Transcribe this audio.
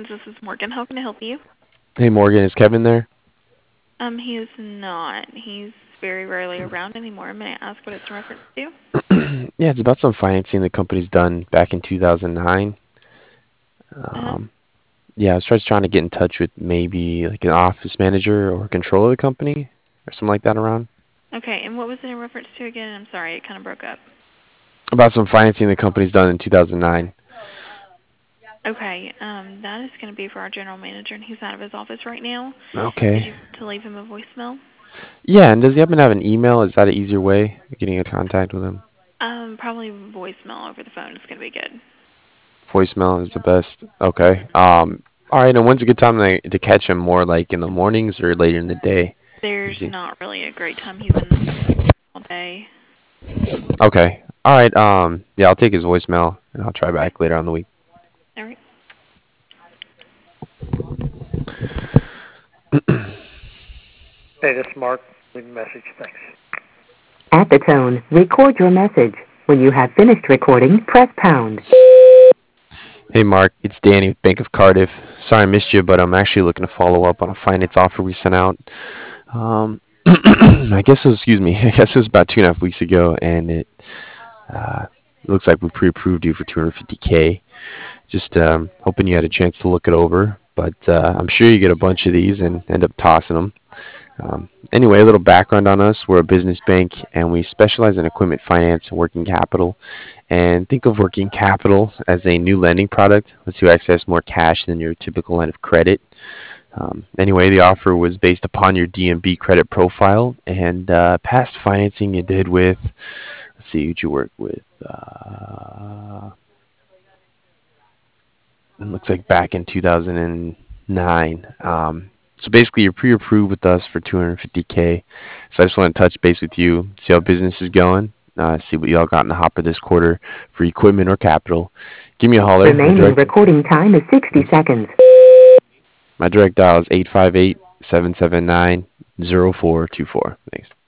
This is Morgan. How can I help you? Hey Morgan, is Kevin there? He is not. He's very rarely around anymore. May I ask what it's in reference to? Yeah, it's about some financing the company's done back in 2009. Uh-huh. Um, yeah, I was just trying to get in touch with maybe like an office manager or controller of the company or something like that around. Okay, and what was it in reference to again? I'm sorry, it kind of broke up. About some financing the company's done in 2009. Okay, that is going to be for our general manager, and he's out of his office right now. Did Okay. you want to leave him a voicemail? Yeah, and does he happen to have an email? Is that an easier way of getting in contact with him? Probably voicemail over the phone is going to be good. Voicemail is the best. Okay. All right, and when's a good time to catch him? More like in the mornings or later in the day? There's Is he? not really a great time. He's in all day. Okay. All right. Yeah, I'll take his voicemail and I'll try Okay. back later on the week. All right. Hey, this is Mark. Leave a message. Thanks. At the tone, record your message. When you have finished recording, press pound. Hey Mark, it's Danny with Bank of Cardiff. Sorry I missed you, but I'm actually looking to follow up on a finance offer we sent out. Excuse me, I guess it was about 2.5 weeks ago, and uh, it looks like we pre-approved you for 250K. Just hoping you had a chance to look it over, but I'm sure you get a bunch of these and end up tossing them. Anyway, a little background on us. We're a business bank and we specialize in equipment finance and working capital. And think of working capital as a new lending product. Lets you access more cash than your typical line of credit. Anyway, the offer was based upon your DMB credit profile and past financing you did with, let's see, who'd you work with? It looks like back in 2009. So basically, you're pre-approved with us for 250K. So I just want to touch base with you, see how business is going, see what y'all got in the hopper this quarter for equipment or capital. Give me a holler. Remaining recording time is 60 seconds. My direct dial is 858-779-0424. Thanks.